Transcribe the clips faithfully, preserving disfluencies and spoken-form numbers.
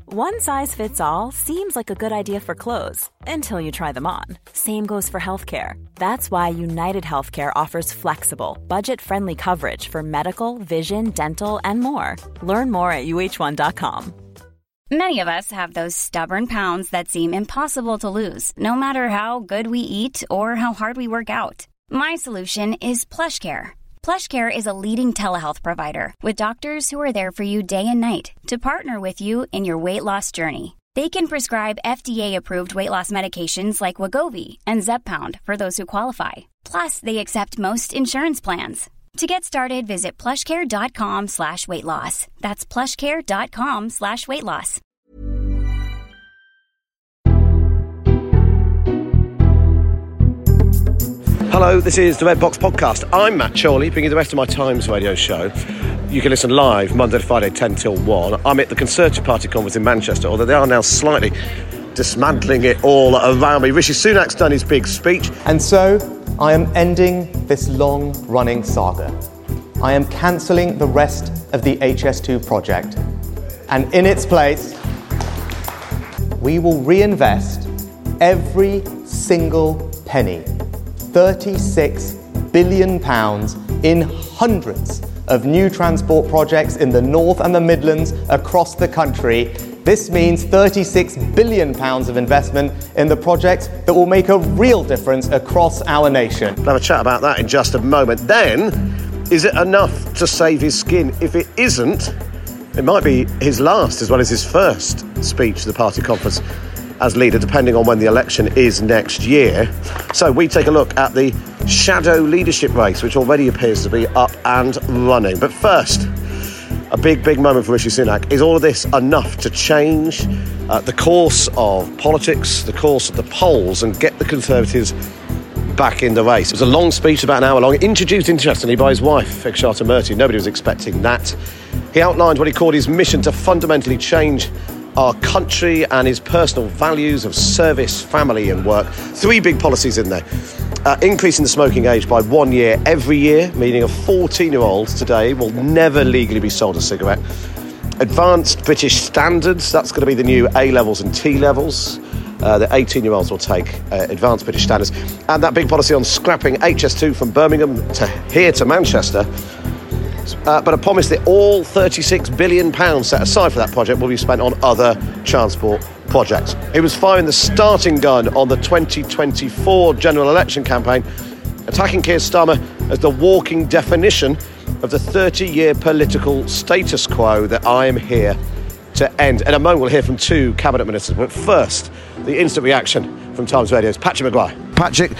One size fits all seems like a good idea for clothes until you try them on. Same goes for healthcare. That's why United Healthcare offers flexible, budget-friendly coverage for medical, vision, dental, and more. Learn more at U H one dot com. Many of us have those stubborn pounds that seem impossible to lose, no matter how good we eat or how hard we work out. My solution is PlushCare. PlushCare is a leading telehealth provider with doctors who are there for you day and night to partner with you in your weight loss journey. They can prescribe F D A-approved weight loss medications like Wegovy and Zepbound for those who qualify. Plus, they accept most insurance plans. To get started, visit plushcare.com slash weight loss. That's plushcare.com slash weight loss. Hello, this is the Red Box Podcast. I'm Matt Chorley, bringing the rest of my Times radio show. You can listen live Monday to Friday, ten till one. I'm at the Conservative Party conference in Manchester, although they are now slightly dismantling it all around me. Rishi Sunak's done his big speech. And so, I am ending this long-running saga. I am cancelling the rest of the H S two project. And in its place, we will reinvest every single penny, thirty-six billion pounds, in hundreds of new transport projects in the North and the Midlands across the country. This means thirty-six billion pounds of investment in the projects that will make a real difference across our nation. We'll have a chat about that in just a moment. Then, is it enough to save his skin? If it isn't, it might be his last as well as his first speech to the party conference as leader, depending on when the election is next year. So we take a look at the shadow leadership race, which already appears to be up and running. But first, a big, big moment for Rishi Sunak. Is all of this enough to change uh, the course of politics, the course of the polls, and get the Conservatives back in the race? It was a long speech, about an hour long, introduced, interestingly, by his wife, Ekshata Murty. Nobody was expecting that. He outlined what he called his mission to fundamentally change our country and his personal values of service, family and work. Three big policies in there. Uh, increasing the smoking age by one year every year, meaning a fourteen-year-old today will never legally be sold a cigarette. Advanced British standards, that's going to be the new A-levels and T-levels. Uh, the eighteen-year-olds will take uh, advanced British standards. And that big policy on scrapping H S two from Birmingham to here to Manchester. Uh, but a promise that all thirty-six billion pounds set aside for that project will be spent on other transport projects. He was firing the starting gun on the twenty twenty-four general election campaign, attacking Keir Starmer as the walking definition of the thirty-year political status quo that I am here to end. In a moment, we'll hear from two cabinet ministers. But first, the instant reaction from Times Radio's Patrick Maguire. Patrick,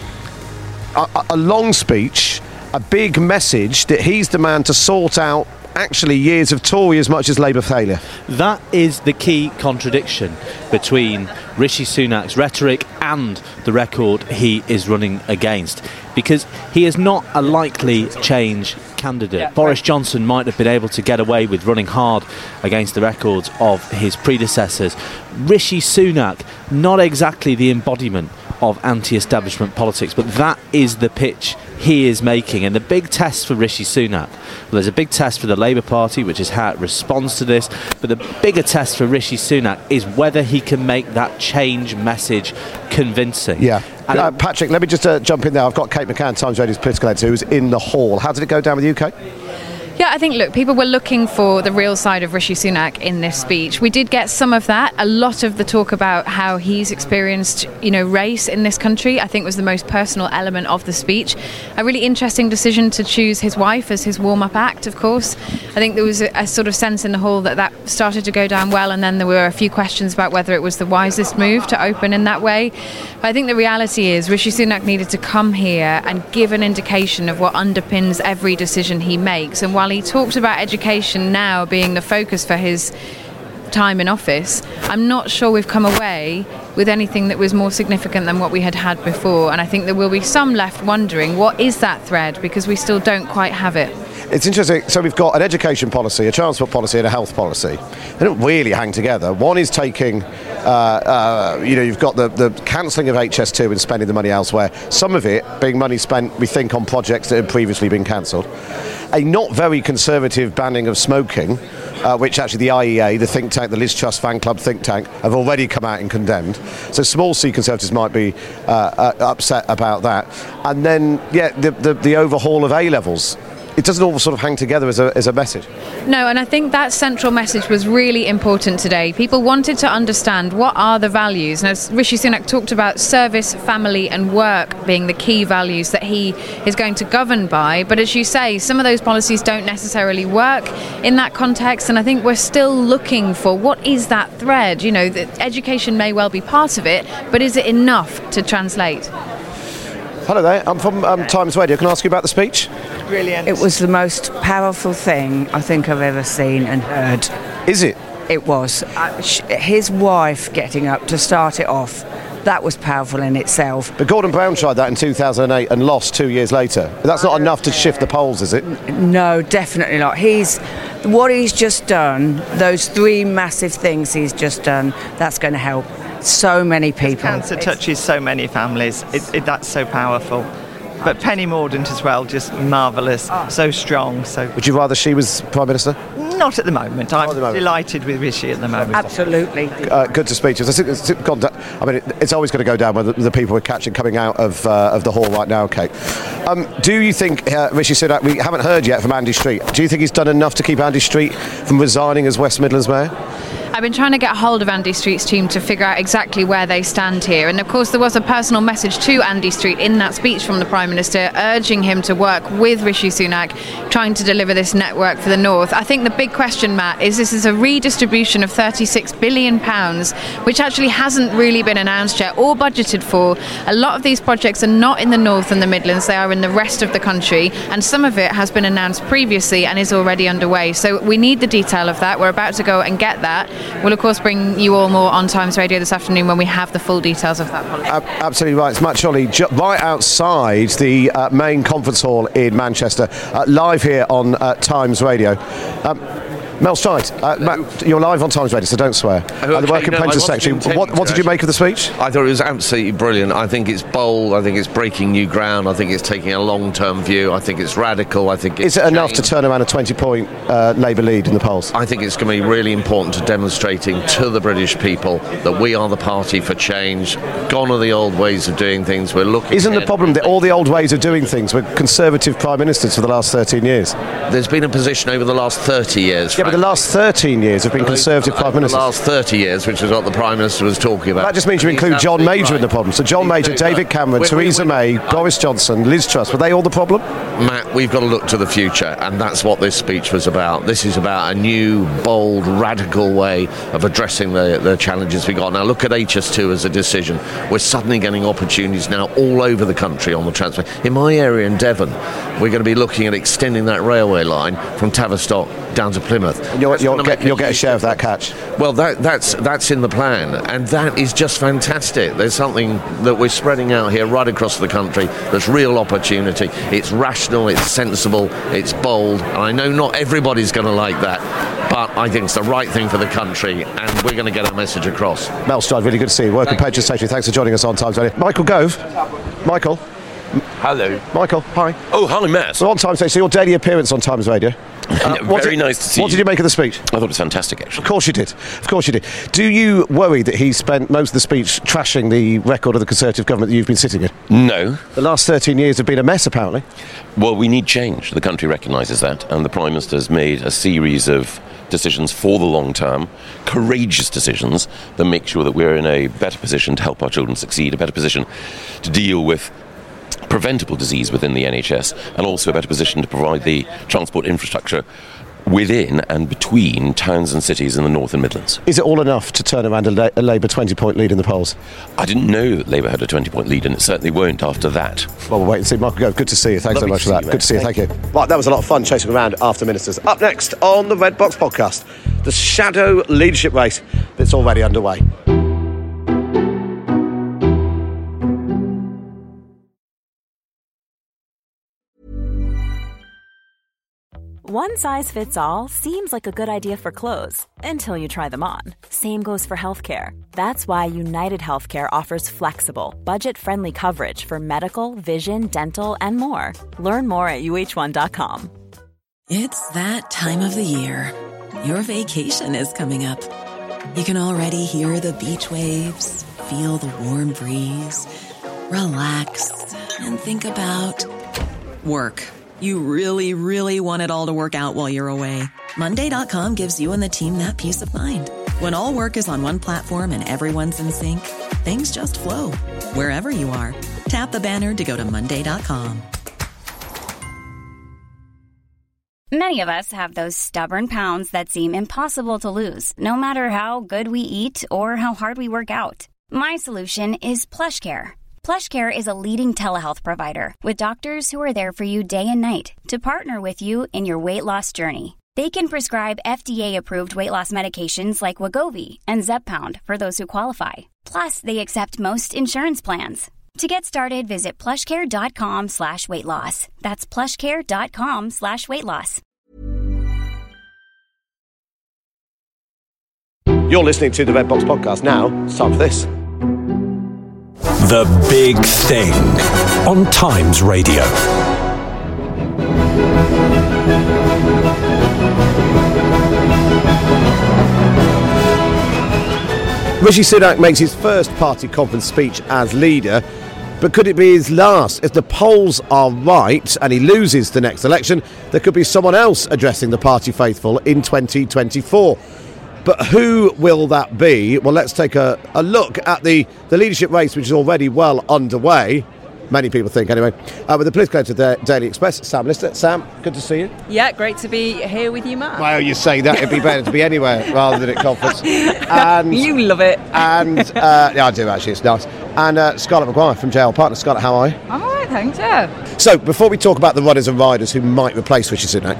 a, a long speech, a big message that he's the man to sort out actually years of Tory as much as Labour failure. That is the key contradiction between Rishi Sunak's rhetoric and the record he is running against, because he is not a likely change candidate. Yeah, Boris Johnson might have been able to get away with running hard against the records of his predecessors. Rishi Sunak, not exactly the embodiment of anti-establishment politics, but that is the pitch he is making. And the big test for Rishi Sunak, well, there's a big test for the Labour Party, which is how it responds to this, but the bigger test for Rishi Sunak is whether he can make that change message convincing. Yeah. Uh, Patrick, let me just uh, jump in there. I've got Kate McCann, Times Radio's political editor, who's in the hall. How did it go down with the U K? Yeah, I think, look, people were looking for the real side of Rishi Sunak in this speech. We did get some of that. A lot of the talk about how he's experienced, you know, race in this country, I think was the most personal element of the speech. A really interesting decision to choose his wife as his warm-up act, of course. I think there was a, a sort of sense in the hall that that started to go down well, and then there were a few questions about whether it was the wisest move to open in that way. But I think the reality is Rishi Sunak needed to come here and give an indication of what underpins every decision he makes. And while he talked about education now being the focus for his time in office, I'm not sure we've come away with anything that was more significant than what we had had before. And I think there will be some left wondering, what is that thread? Because we still don't quite have it. It's interesting. So we've got an education policy, a transport policy and a health policy. They don't really hang together. One is taking, uh, uh, you know, you've got the, the cancelling of H S two and spending the money elsewhere. Some of it being money spent, we think, on projects that had previously been cancelled. a not very conservative banning of smoking, uh, which actually the I E A, the think tank, the Liz Truss fan club think tank, have already come out and condemned. So small C Conservatives might be uh, uh, upset about that. And then, yeah, the, the, the overhaul of A-levels. It doesn't all sort of hang together as a, as a message. No, and I think that central message was really important today. People wanted to understand what are the values. Now, Rishi Sunak talked about service, family and work being the key values that he is going to govern by. But as you say, some of those policies don't necessarily work in that context. And I think we're still looking for what is that thread. You know, that education may well be part of it, but is it enough to translate? Hello there, I'm from um, Times Radio. Can I ask you about the speech? Brilliant. It was the most powerful thing I think I've ever seen and heard. Is it? It was. Uh, sh- his wife getting up to start it off, that was powerful in itself. But Gordon Brown tried that in two thousand eight and lost two years later. That's not enough to shift the polls, is it? No, definitely not. He's what he's just done, those three massive things he's just done, that's going to help so many people. Cancer touches so many families. It, it, that's so powerful. But Penny Mordaunt as well, just marvellous, oh. so strong. So, would you rather she was Prime Minister? Not at the moment. I'm the moment. delighted with Rishi at the moment. Absolutely. Uh, good to speak to us. I think it's gone down, I mean, it, it's always going to go down with the, the people we're catching coming out of uh, of the hall right now, Kate. Um, do you think uh, Rishi Sunak? We haven't heard yet from Andy Street. Do you think he's done enough to keep Andy Street from resigning as West Midlands Mayor? I've been trying to get hold of Andy Street's team to figure out exactly where they stand here. And of course, there was a personal message to Andy Street in that speech from the Prime Minister urging him to work with Rishi Sunak, trying to deliver this network for the North. I think the big question, Matt, is this is a redistribution of thirty-six billion pounds, which actually hasn't really been announced yet or budgeted for. A lot of these projects are not in the North and the Midlands, they are in the rest of the country. And some of it has been announced previously and is already underway. So we need the detail of that. We're about to go and get that. We'll of course bring you all more on Times Radio this afternoon when we have the full details of that policy. Uh, absolutely right. It's Matt Chorley ju- right outside the uh, main conference hall in Manchester, uh, live here on uh, Times Radio. Um, Mel Stride, uh, Matt, you're live on Times Radio, so don't swear. Okay, uh, the Working no, Pensions Secretary. What, what did you make of the speech? I thought it was absolutely brilliant. I think it's bold. I think it's breaking new ground. I think it's taking a long-term view. I think it's radical. I think it's Is it enough to turn around a twenty-point uh, Labour lead in the polls? I think it's going to be really important to demonstrating to the British people that we are the party for change. Gone are the old ways of doing things. We're looking. Isn't the problem that all the old ways of doing things were Conservative Prime Ministers for the last thirteen years? There's been a position over the last thirty years. Yeah, frankly. But the last thirteen years have been Conservative Prime Ministers. The last thirty years, which is what the Prime Minister was talking about. That just means you include John Major right. in the problem. So John Major, David Cameron, we're, Theresa we're, May, we're, Boris Johnson, Liz Truss, were they all the problem? Matt, we've got to look to the future, and that's what this speech was about. This is about a new, bold, radical way of addressing the, the challenges we got. Now look at H S two as a decision. We're suddenly getting opportunities now all over the country on the transfer. In my area in Devon, we're going to be looking at extending that railway line from Tavistock down to Plymouth. And you'll, you'll, get, you'll get a share of that catch. Well, that, that's that's in the plan, and that is just fantastic. There's something that we're spreading out here right across the country that's real opportunity. It's rational, it's sensible, it's bold, and I know not everybody's going to like that, but I think it's the right thing for the country, and we're going to get our message across. Mel Stride, really good to see you. Working Pensions Secretary, thanks for joining us on Times Radio. Michael Gove. Michael. Hello. Michael, hi. Oh, hi, Matt. We're on Times Radio, so your daily appearance on Times Radio. Uh, Very did, nice to see What you. did you make of the speech? I thought it was fantastic, actually. Of course you did. Of course you did. Do you worry that he spent most of the speech trashing the record of the Conservative government that you've been sitting in? No. The last thirteen years have been a mess, apparently. Well, we need change. The country recognises that, and the Prime Minister has made a series of decisions for the long term, courageous decisions that make sure that we're in a better position to help our children succeed, a better position to deal with preventable disease within the N H S, and also a better position to provide the transport infrastructure within and between towns and cities in the North and Midlands. Is it all enough to turn around a, La- a Labour twenty-point lead in the polls? I didn't know that Labour had a twenty-point lead, and it certainly won't after that. Well, we'll wait and see. Michael Gove, good to see you. Thanks Lovely so much for that. You, good to see you. Thank, Thank you. Right, that was a lot of fun chasing around after ministers. Up next on the Red Box podcast, the shadow leadership race that's already underway. One size fits all seems like a good idea for clothes until you try them on. Same goes for healthcare. That's why United Healthcare offers flexible, budget-friendly coverage for medical, vision, dental, and more. Learn more at U H one dot com. It's that time of the year. Your vacation is coming up. You can already hear the beach waves, feel the warm breeze, relax, and think about work. You really, really want it all to work out while you're away. Monday dot com gives you and the team that peace of mind. When all work is on one platform and everyone's in sync, things just flow. Wherever you are, tap the banner to go to Monday dot com. Many of us have those stubborn pounds that seem impossible to lose, no matter how good we eat or how hard we work out. My solution is PlushCare. PlushCare is a leading telehealth provider with doctors who are there for you day and night to partner with you in your weight loss journey. They can prescribe F D A-approved weight loss medications like Wegovy and Zepbound for those who qualify. Plus, they accept most insurance plans. To get started, visit plushcare.com slash weight loss. That's plushcare.com slash weight loss. You're listening to the Red Box Podcast. Now, it's time for this. The Big Thing on Times Radio. Rishi Sunak makes his first party conference speech as leader, but could it be his last? If the polls are right and he loses the next election, there could be someone else addressing the party faithful in twenty twenty-four. But who will that be? Well, let's take a, a look at the, the leadership race, which is already well underway. Many people think, anyway. Uh, with the political editor of the Daily Express, Sam Lister. Sam, good to see you. Yeah, great to be here with you, Matt. Well, you say that. It'd be better to be anywhere rather than at conference. And, you love it. And, uh, yeah, I do, actually. It's nice. And uh, Scarlett Maguire from J L Partners. Scarlett, how are you? I'm all right, thanks, yeah. So, before we talk about the runners and riders who might replace Rishi Sunak,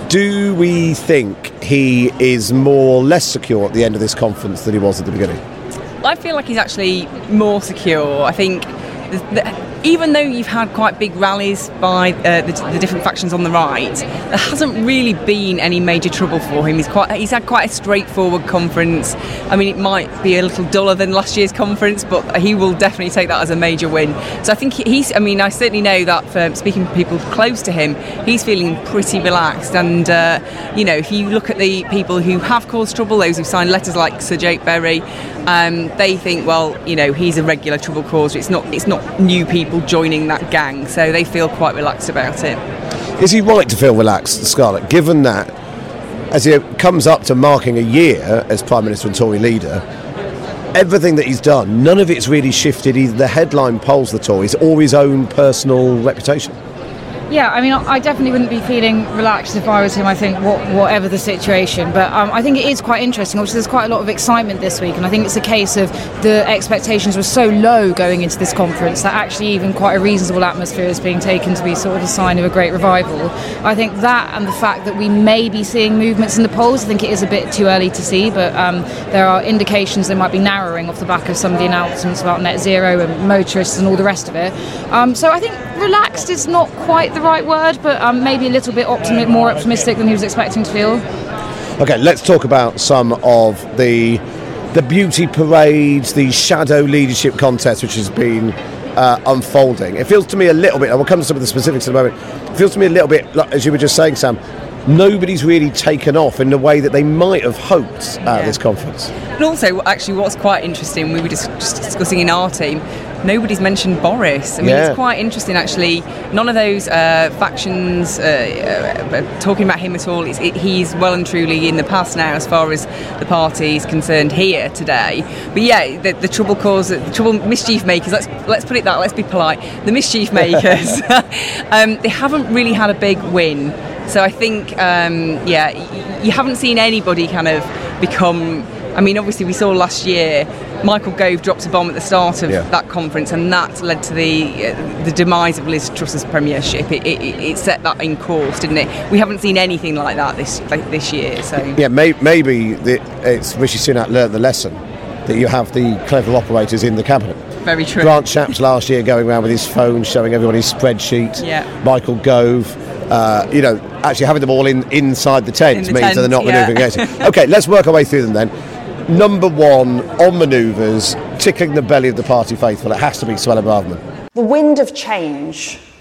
do we think he is more or less secure at the end of this conference than he was at the beginning? I feel like he's actually more secure. I think the, the, even though you've had quite big rallies by uh, the, the different factions on the right, there hasn't really been any major trouble for him. He's quite he's had quite a straightforward conference. I mean, it might be a little duller than last year's conference, but he will definitely take that as a major win. So I think he's, I mean, I certainly know that from speaking to people close to him, he's feeling pretty relaxed. And, uh, you know, if you look at the people who have caused trouble, those who've signed letters like Sir Jake Berry, um, they think, well, you know, he's a regular trouble causer. It's not, it's not new people joining that gang, so they feel quite relaxed about it. Is he right to feel relaxed, Scarlett, given that as he comes up to marking a year as Prime Minister and Tory leader, everything that he's done, none of it's really shifted either the headline polls, the Tories, or his own personal reputation? Yeah, I mean, I definitely wouldn't be feeling relaxed if I was him, I think, what, whatever the situation. But um, I think it is quite interesting. Obviously, there's quite a lot of excitement this week, and I think it's a case of the expectations were so low going into this conference that actually even quite a reasonable atmosphere is being taken to be sort of a sign of a great revival. I think that and the fact that we may be seeing movements in the polls, I think it is a bit too early to see, but um, there are indications they might be narrowing off the back of some of the announcements about net zero and motorists and all the rest of it. Um, so I think relaxed is not quite the right word, but um, maybe a little bit optimi- more optimistic than he was expecting to feel. Okay, let's talk about some of the the beauty parades, the shadow leadership contest which has been uh, unfolding. It feels to me a little bit, and we'll come to some of the specifics in a moment, it feels to me a little bit, like, as you were just saying, Sam, nobody's really taken off in the way that they might have hoped at yeah. this conference. And also, actually, what's quite interesting, we were just, just discussing in our team, nobody's mentioned Boris. I mean, yeah. it's quite interesting, actually. None of those uh, factions uh, uh, talking about him at all. It's, it, he's well and truly in the past now, as far as the party is concerned here today. But yeah, the, the trouble causers, the trouble mischief makers. Let's let's put it that. Let's be polite. The mischief makers. um, they haven't really had a big win. So I think, um, yeah, y- you haven't seen anybody kind of become. I mean, obviously, we saw last year Michael Gove dropped a bomb at the start of yeah. that conference, and that led to the uh, the demise of Liz Truss's premiership. It, it, it set that in course, didn't it? We haven't seen anything like that this like, this year. So yeah, may, maybe the, it's Rishi Sunak learned the lesson that you have the clever operators in the cabinet. Very true. Grant Shapps last year going around with his phone showing everyone his spreadsheet. Yeah. Michael Gove. Uh, you know, actually having them all in inside the tent in the means tent, that they're not yeah. manoeuvring against it. Okay, let's work our way through them then. Number one, on manoeuvres, tickling the belly of the party faithful, it has to be Suella Braverman. The wind of change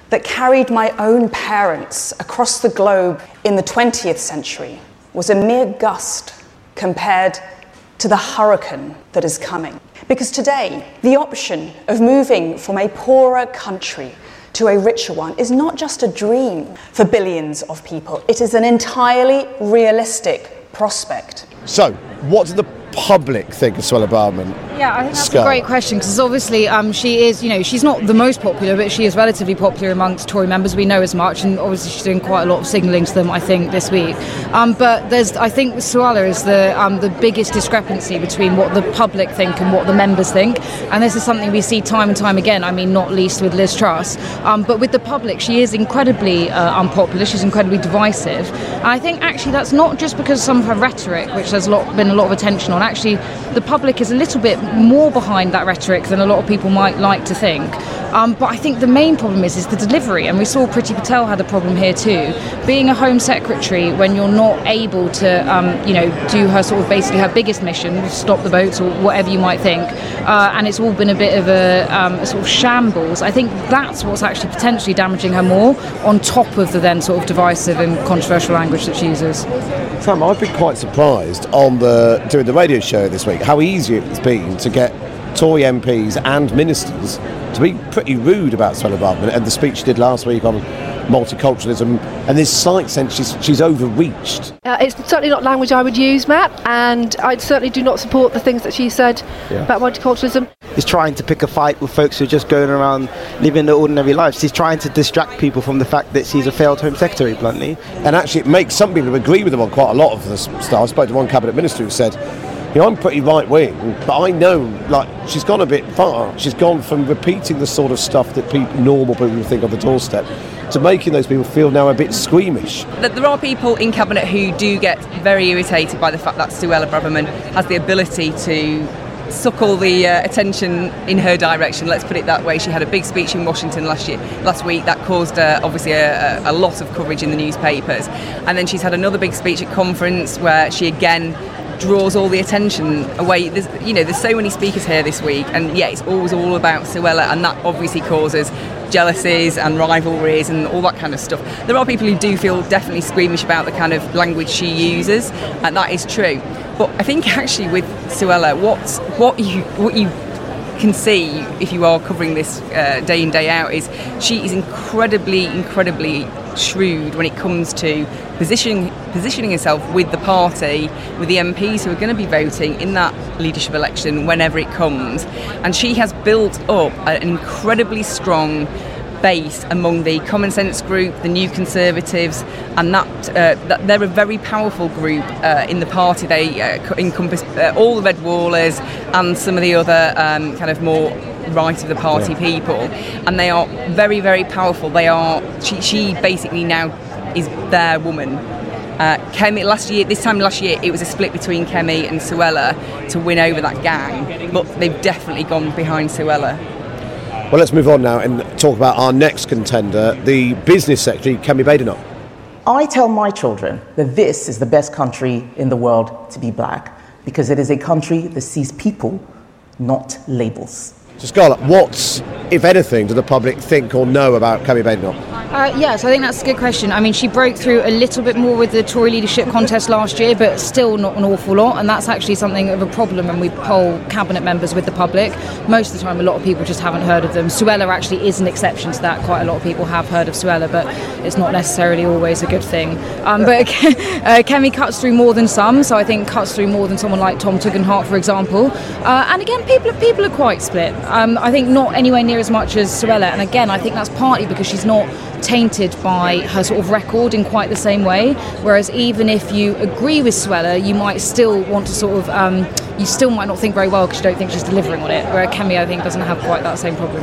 that carried my own parents across the globe in the twentieth century was a mere gust compared to the hurricane that is coming. Because today, the option of moving from a poorer country to a richer one is not just a dream for billions of people. It is an entirely realistic prospect. So, what do the public think of Suella Braverman? Yeah, I think that's Scar. a great question, because obviously um, she is, you know, she's not the most popular, but she is relatively popular amongst Tory members. We know as much, and obviously she's doing quite a lot of signalling to them, I think, this week. Um, but there's, I think, Suella is the um, the biggest discrepancy between what the public think and what the members think, and this is something we see time and time again. I mean, not least with Liz Truss, um, but with the public, she is incredibly uh, unpopular. She's incredibly divisive, and I think actually that's not just because of some of her rhetoric, which there's a lot, been a lot of attention on. Actually, the public is a little bit more behind that rhetoric than a lot of people might like to think. Um, but I think the main problem is is the delivery, and we saw Priti Patel had a problem here too. Being a Home Secretary when you're not able to, um, you know, do her sort of basically her biggest mission, stop the boats or whatever you might think, uh, and it's all been a bit of a, um, a sort of shambles. I think that's what's actually potentially damaging her more, on top of the then sort of divisive and controversial language that she uses. Sam, I've been quite surprised on the doing the radio show this week how easy it's been to get Tory M Ps and ministers to be pretty rude about Suella Braverman, and the speech she did last week on multiculturalism, and this slight sense she's, she's overreached. Uh, it's certainly not language I would use, Matt, and I certainly do not support the things that she said yeah. about multiculturalism. He's trying to pick a fight with folks who are just going around living their ordinary lives. He's trying to distract people from the fact that she's a failed Home Secretary, bluntly. And actually it makes some people agree with him on quite a lot of the stuff. I spoke to one cabinet minister who said, you know, I'm pretty right-wing, but I know, like, she's gone a bit far. She's gone from repeating the sort of stuff that people, normal people think on the doorstep, to making those people feel now a bit squeamish. There are people in Cabinet who do get very irritated by the fact that Suella Braverman has the ability to suck all the uh, attention in her direction, let's put it that way. She had a big speech in Washington last year, last week that caused uh, obviously a, a lot of coverage in the newspapers, and then she's had another big speech at conference where she again draws all the attention away. There's, you know, there's so many speakers here this week, and yeah, it's always all about Suella, and that obviously causes jealousies and rivalries and all that kind of stuff. There are people who do feel definitely squeamish about the kind of language she uses, and that is true. But I think actually with Suella, what's, what you what you can see if you are covering this uh, day in, day out, is she is incredibly, incredibly shrewd when it comes to positioning positioning herself with the party, with the M Ps who are going to be voting in that leadership election whenever it comes. And she has built up an incredibly strong base among the Common Sense group, the New Conservatives, and that, uh, that they're a very powerful group uh, in the party. They uh, encompass uh, all the Red Wallers and some of the other um, kind of more right of the party yeah. people, and they are very, very powerful. They are. She, she basically now is their woman. Uh, Kemi last year, this time last year, it was a split between Kemi and Suella to win over that gang, but they've definitely gone behind Suella. Well, let's move on now and talk about our next contender, the Business Secretary, Kemi Badenoch. I tell my children that this is the best country in the world to be black, because it is a country that sees people, not labels. So, Scarlett, what, if anything, do the public think or know about Kemi Badenoch? Uh, yes, I think that's a good question. I mean, she broke through a little bit more with the Tory leadership contest last year, but still not an awful lot, and that's actually something of a problem when we poll cabinet members with the public. Most of the time, a lot of people just haven't heard of them. Suella actually is an exception to that. Quite a lot of people have heard of Suella, but it's not necessarily always a good thing. Um, but uh, Kemi cuts through more than some, so I think cuts through more than someone like Tom Tugendhat, for example. Uh, and again, people, people are quite split. Um, I think not anywhere near as much as Suella, and again, I think that's partly because she's not tainted by her sort of record in quite the same way, whereas even if you agree with Suella, you might still want to sort of um, you still might not think very well because you don't think she's delivering on it, where Kemi, I think, doesn't have quite that same problem.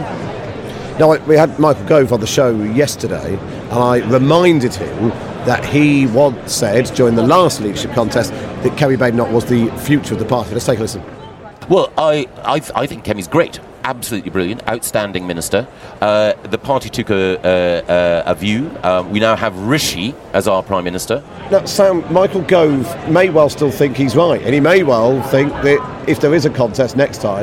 Now, we had Michael Gove on the show yesterday, and I reminded him that he once said during the last leadership contest that Kemi Badenoch was the future of the party. Let's take a listen. Well, I, I, I think Kemi's great. Absolutely brilliant, outstanding minister. Uh, the party took a, a, a view. Um, we now have Rishi as our Prime Minister. Now, Sam, Michael Gove may well still think he's right, and he may well think that if there is a contest next time,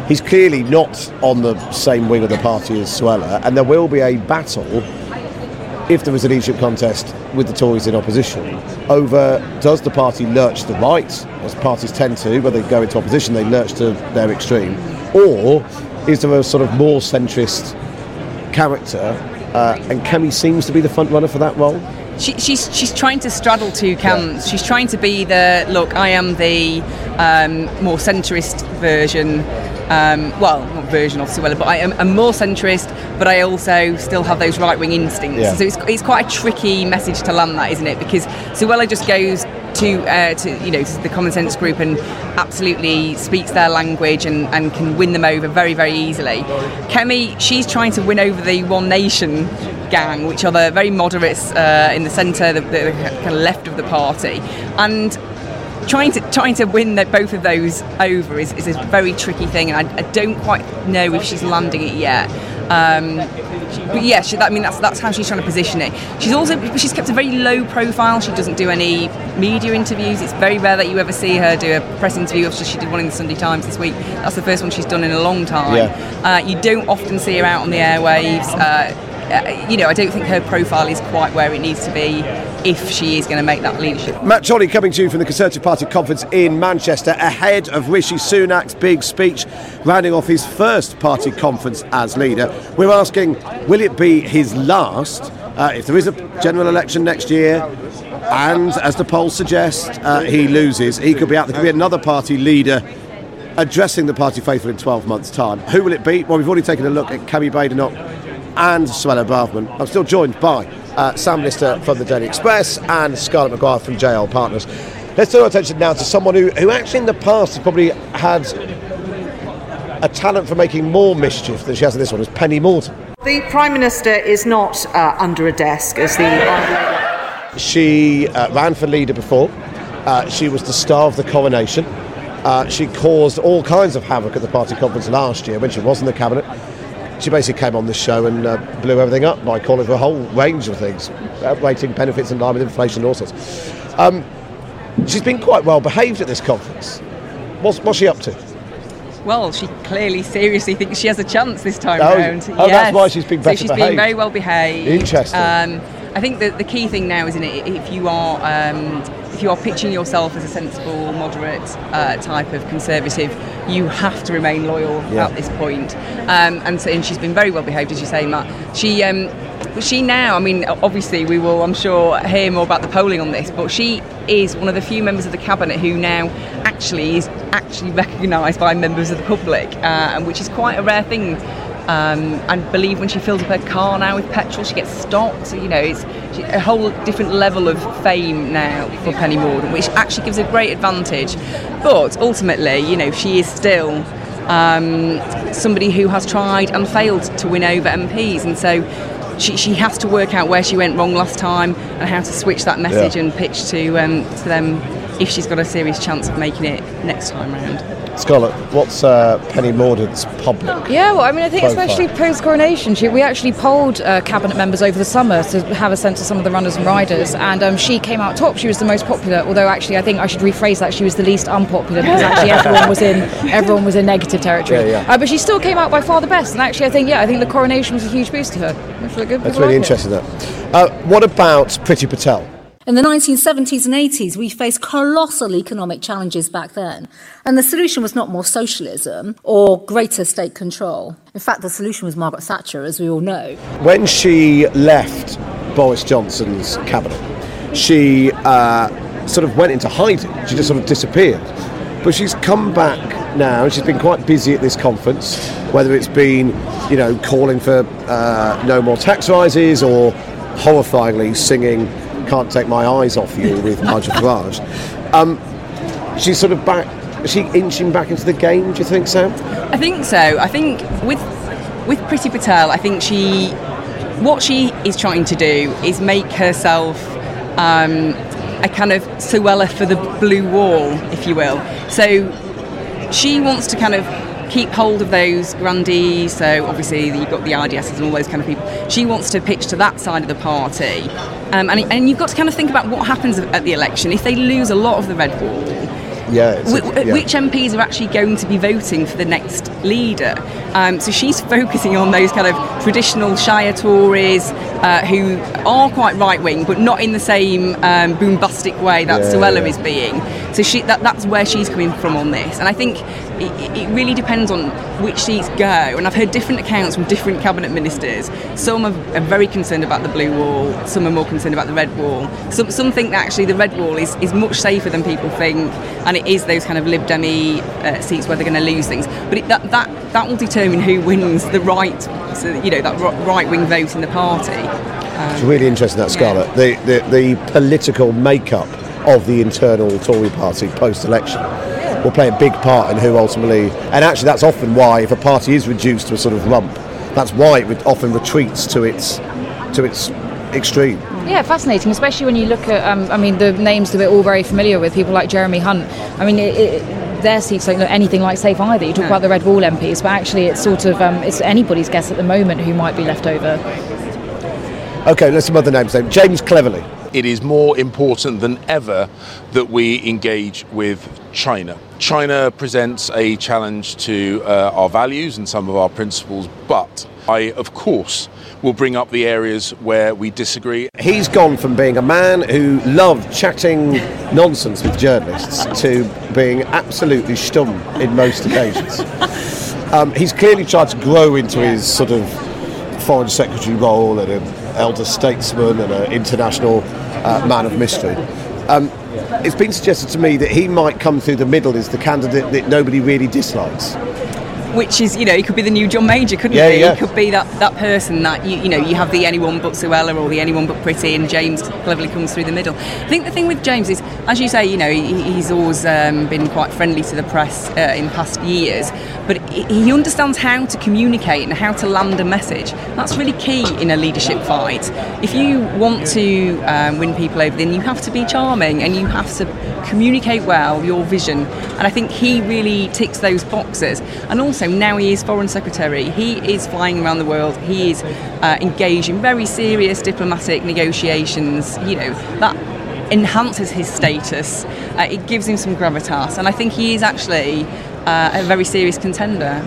he's clearly not on the same wing of the party as Suella, and there will be a battle, if there is a leadership contest with the Tories in opposition, over does the party lurch to the right, as parties tend to, when they go into opposition, they lurch to their extreme, or is there a sort of more centrist character, uh, and Kemi seems to be the front runner for that role? She, she's she's trying to straddle two camps. Yeah. She's trying to be the, look, I am the um, more centrist version, um, well, not version of Suella, but I am a more centrist, but I also still have those right-wing instincts. Yeah. So it's, it's quite a tricky message to land that, isn't it? Because Suella just goes to, uh, to you know, to the Common Sense group and absolutely speaks their language and, and can win them over very, very easily. Kemi, she's trying to win over the One Nation gang, which are the very moderates uh, in the centre, the, the kind of left of the party, and trying to trying to win the, both of those over is, is a very tricky thing, and I, I don't quite know if she's landing it yet. Um, but yeah, she, I mean that's that's how she's trying to position it. She's also she's kept a very low profile. She doesn't do any media interviews. It's very rare that you ever see her do a press interview. Obviously, she did one in the Sunday Times this week. That's the first one she's done in a long time. Yeah. Uh, you don't often see her out on the airwaves. Uh, Uh, you know, I don't think her profile is quite where it needs to be if she is going to make that leadership. Matt Chorley coming to you from the Conservative Party conference in Manchester ahead of Rishi Sunak's big speech, rounding off his first party conference as leader. We're asking, will it be his last uh, if there is a general election next year? And as the polls suggest, uh, he loses. He could be out. There could be another party leader addressing the party faithful in twelve months' time. Who will it be? Well, we've already taken a look at Kemi Badenoch and Suella Braverman. I'm still joined by uh, Sam Lister from the Daily Express and Scarlett Maguire from J L Partners. Let's turn our attention now to someone who, who actually in the past has probably had a talent for making more mischief than she has in this one, is Penny Mordaunt. The Prime Minister is not uh, under a desk as the... She uh, ran for leader before. Uh, she was the star of the coronation. Uh, she caused all kinds of havoc at the party conference last year when she was in the cabinet. She basically came on this show and uh, blew everything up by calling for a whole range of things, outrating benefits in line with inflation and all sorts. Um, she's been quite well behaved at this conference. What's, what's she up to? Well, she clearly seriously thinks she has a chance this time oh, round. Oh, yes. That's why she's been better So she's behaved. been very well behaved. Interesting. Um, I think that the key thing now, isn't it, if you are um, if you are pitching yourself as a sensible, moderate uh, type of Conservative, you have to remain loyal yeah. at this point. Um, and, so, and she's been very well behaved, as you say, Matt. She um, she now, I mean, obviously we will, I'm sure, hear more about the polling on this, but she is one of the few members of the cabinet who now actually is actually recognised by members of the public, uh, and which is quite a rare thing. Um, I believe when she fills up her car now with petrol, she gets stopped. So, you know, it's a whole different level of fame now for Penny Mordaunt, which actually gives a great advantage. But ultimately, you know, she is still um, somebody who has tried and failed to win over M Ps, and so she, she has to work out where she went wrong last time and how to switch that message yeah. and pitch to um, to them if she's got a serious chance of making it next time round. Scarlett, what's uh, Penny Mordaunt's public Yeah, well, I mean, I think profile? Especially post-coronation, she, we actually polled uh, cabinet members over the summer to have a sense of some of the runners and riders, and um, she came out top. She was the most popular, although actually I think I should rephrase that, she was the least unpopular, because actually everyone was in everyone was in negative territory. Yeah, yeah. Uh, but she still came out by far the best, and actually I think, yeah, I think the coronation was a huge boost to her. That's really, good. That's really like interesting, that. Uh, what about Priti Patel? In the nineteen seventies and eighties, we faced colossal economic challenges back then. And the solution was not more socialism or greater state control. In fact, the solution was Margaret Thatcher, as we all know. When she left Boris Johnson's cabinet, she uh, sort of went into hiding. She just sort of disappeared. But she's come back now, and she's been quite busy at this conference, whether it's been, you know, calling for uh, no more tax rises or horrifyingly singing "Can't Take My Eyes Off You" with Nigel Farage. Um, she's sort of back, is she inching back into the game, do you think, Sam? I think so. I think with with Priti Patel, I think she, what she is trying to do is make herself um, a kind of Suella for the blue wall, if you will. So she wants to kind of keep hold of those grandees, so obviously you've got the I D Ss and all those kind of people. She wants to pitch to that side of the party, um, and, and you've got to kind of think about what happens at the election. If they lose a lot of the red wall, yeah, it's w- a, yeah. which M Ps are actually going to be voting for the next leader. Um, so she's focusing on those kind of traditional Shire Tories uh, who are quite right-wing, but not in the same um, bombastic way that Yeah, Suella yeah. is being. So she, that, that's where she's coming from on this. And I think it, it really depends on which seats go. And I've heard different accounts from different cabinet ministers. Some are, are very concerned about the blue wall. Some are more concerned about the red wall. Some, some think that actually the red wall is, is much safer than people think. And it is those kind of Lib Dem-y uh, seats where they're going to lose things. But it, that, that, that will determine who wins the right, so, you know, that right-wing vote in the party. Um, It's really interesting, that, Scarlett. Yeah. The, the, the political makeup of the internal Tory party post-election will play a big part in who ultimately... And actually, that's often why, if a party is reduced to a sort of rump, that's why it often retreats to its to its extreme. Yeah, fascinating, especially when you look at, um, I mean, the names that we're all very familiar with, people like Jeremy Hunt. I mean, it, it, their seats don't look anything like safe either. You talk about the Red Wall M Ps, but actually it's sort of, um, it's anybody's guess at the moment who might be left over. OK, let's some other names then. James Cleverly. It is more important than ever that we engage with China. China presents a challenge to uh, our values and some of our principles, but I, of course, will bring up the areas where we disagree. He's gone from being a man who loved chatting nonsense with journalists to being absolutely stumm in most occasions. Um, he's clearly tried to grow into his sort of foreign secretary role and an elder statesman and an international uh, man of mystery. Um, it's been suggested to me that he might come through the middle as the candidate that nobody really dislikes. Which is, you know, he could be the new John Major, couldn't yeah, he? Yeah. He could be that, that person that, you, you know, you have the anyone but Suella or the anyone but Pretty, and James cleverly comes through the middle. I think the thing with James is, as you say, you know, he, he's always um, been quite friendly to the press uh, in past years, but he understands how to communicate and how to land a message. That's really key in a leadership fight. If you want to um, win people over, then you have to be charming and you have to communicate well your vision. And I think he really ticks those boxes. And also, now he is Foreign Secretary. He is flying around the world. He is uh, engaged in very serious diplomatic negotiations. You know, that enhances his status. Uh, it gives him some gravitas. And I think he is actually uh, a very serious contender.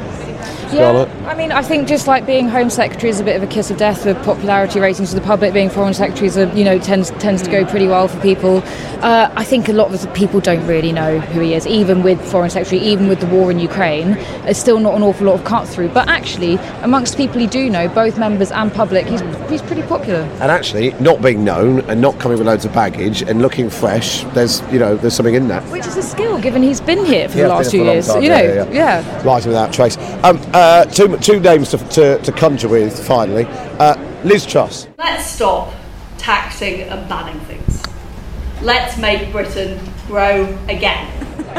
Yeah, I mean, I think just like being Home Secretary is a bit of a kiss of death for popularity ratings for the public, being Foreign Secretary is a, you know, tends tends to go pretty well for people. Uh, I think a lot of the people don't really know who he is, even with Foreign Secretary, even with the war in Ukraine. There's still not an awful lot of cut through. But actually, amongst people he do know, both members and public, he's he's pretty popular. And actually, not being known and not coming with loads of baggage and looking fresh, there's, you know, there's something in that. Which is a skill, given he's been here for Yeah, the last few years. Time, you know, yeah. yeah, yeah. yeah. Rising without trace. Um, uh, two, two names to, to, to conjure with, finally. Uh, Liz Truss. Let's stop taxing and banning things. Let's make Britain grow again.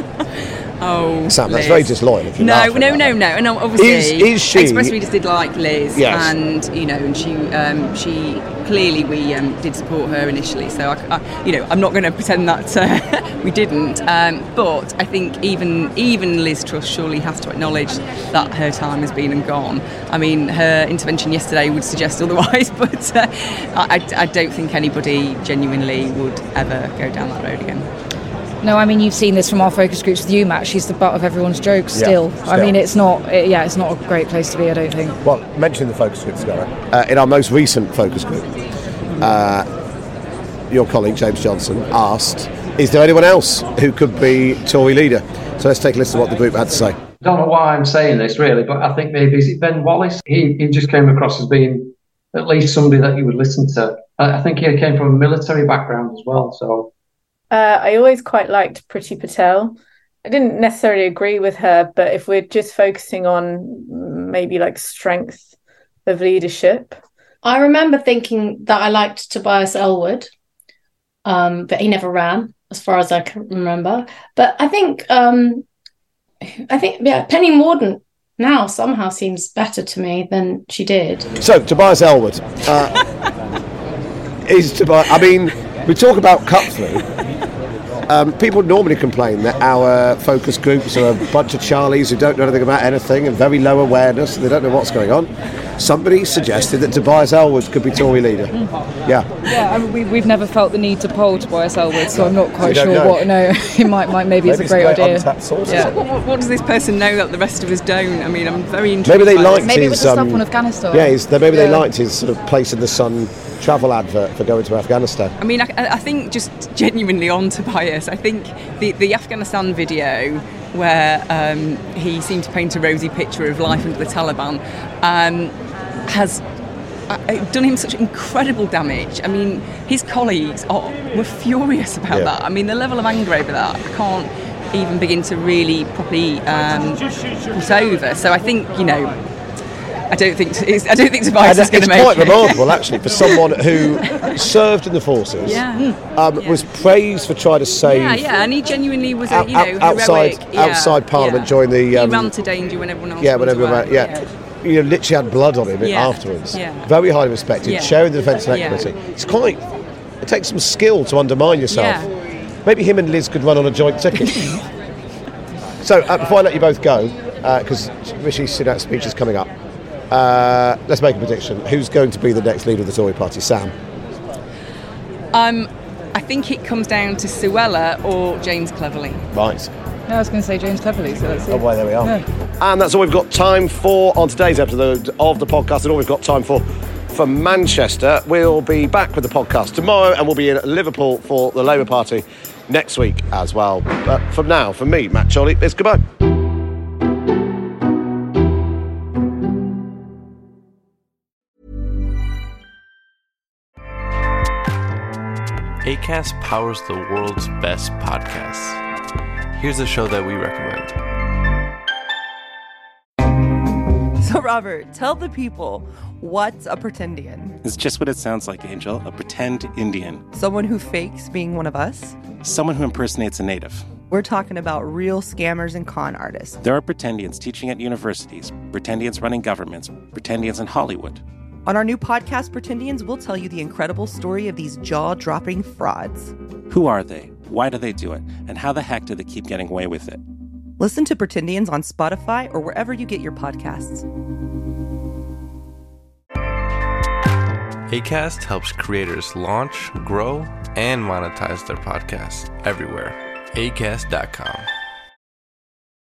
Oh, Sam, that's Liz. very disloyal. If you're No, laughing no, at no, that. no. And obviously, Is- is she- Express Readers did like Liz, Yes. and you know, and she, um, she clearly we um, did support her initially. So I, I, you know, I'm not going to pretend that uh, we didn't. Um, but I think even even Liz Truss surely has to acknowledge that her time has been and gone. I mean, her intervention yesterday would suggest otherwise, but uh, I, I don't think anybody genuinely would ever go down that road again. No, I mean, you've seen this from our focus groups with you, Matt. She's the butt of everyone's jokes Yeah, still. still. I mean, it's not, it, yeah, it's not a great place to be, I don't think. Well, mentioning the focus group, Scarlett, uh, in our most recent focus group, uh, your colleague James Johnson asked, is there anyone else who could be Tory leader? So let's take a listen to what the group had to say. I don't know why I'm saying this really, but I think maybe is it Ben Wallace? He he just came across as being at least somebody that you would listen to. I I think he came from a military background as well, so. Uh, I always quite liked Priti Patel. I didn't necessarily agree with her, but if we're just focusing on maybe like strength of leadership. I remember thinking that I liked Tobias Ellwood, um, but he never ran, as far as I can remember. But I think, um, I think, yeah, Penny Mordaunt now somehow seems better to me than she did. So, Tobias Ellwood. Uh, is Tobias, I mean, we talk about cut through. Um, people normally complain that our focus groups are a bunch of Charlies who don't know anything about anything and very low awareness and they don't know what's going on. Somebody suggested that Tobias Ellwood could be Tory leader. Mm. Yeah. Yeah, I mean, we, we've never felt the need to poll Tobias Ellwood, so I'm not quite so sure know. what. No, it might, might maybe, maybe it's a great, great idea. Yeah. What, what, what does this person know that the rest of us don't? I mean, I'm very intrigued. Maybe they liked maybe his. Maybe it was the stuff um, on Afghanistan. Yeah, his, maybe yeah. they liked his sort of Place in the Sun travel advert for going to Afghanistan. I mean, I, I think just genuinely on Tobias, I think the, the Afghanistan video where um, he seemed to paint a rosy picture of life under the Taliban um, has done him such incredible damage. I mean, his colleagues are, were furious about yeah. that. I mean, the level of anger over that, I can't even begin to really properly um, put over. So I think, you know, I don't think I don't think Tobias is going to make it. It's quite remarkable, actually, for someone who served in the forces, yeah. Um, yeah. was praised for trying to save. Yeah, yeah, and he genuinely was, a, you know, outside heroic. Yeah, outside Parliament yeah. during the. Um, he ran to danger when everyone else. Yeah, when was everyone away. ran. Yeah. yeah. You know, literally had blood on him yeah. afterwards. Yeah. Very highly respected, yeah. chairing the Defence Select yeah. Committee. It's quite. It takes some skill to undermine yourself. Yeah. Maybe him and Liz could run on a joint ticket. So uh, before I let you both go, because uh, Rishi Sunak's speech is coming up. Uh, let's make a prediction. Who's going to be the next leader of the Tory party? Sam? Um, I think it comes down to Suella or James Cleverly. Right. No, I was going to say James Cleverly, so let's see. Oh, well, there we are. Yeah. And that's all we've got time for on today's episode of the podcast, and all we've got time for from Manchester. We'll be back with the podcast tomorrow, and we'll be in Liverpool for the Labour Party next week as well. But from now, from me, Matt Chorley, it's goodbye. Acast powers the world's best podcasts. Here's a show that we recommend. So, Robert, tell the people, what's a pretendian? It's just what it sounds like, Angel. A pretend Indian. Someone who fakes being one of us? Someone who impersonates a native. We're talking about real scammers and con artists. There are pretendians teaching at universities, pretendians running governments, pretendians in Hollywood. On our new podcast, Pretendians, we'll tell you the incredible story of these jaw-dropping frauds. Who are they? Why do they do it? And how the heck do they keep getting away with it? Listen to Pretendians on Spotify or wherever you get your podcasts. Acast helps creators launch, grow, and monetize their podcasts everywhere. Acast dot com.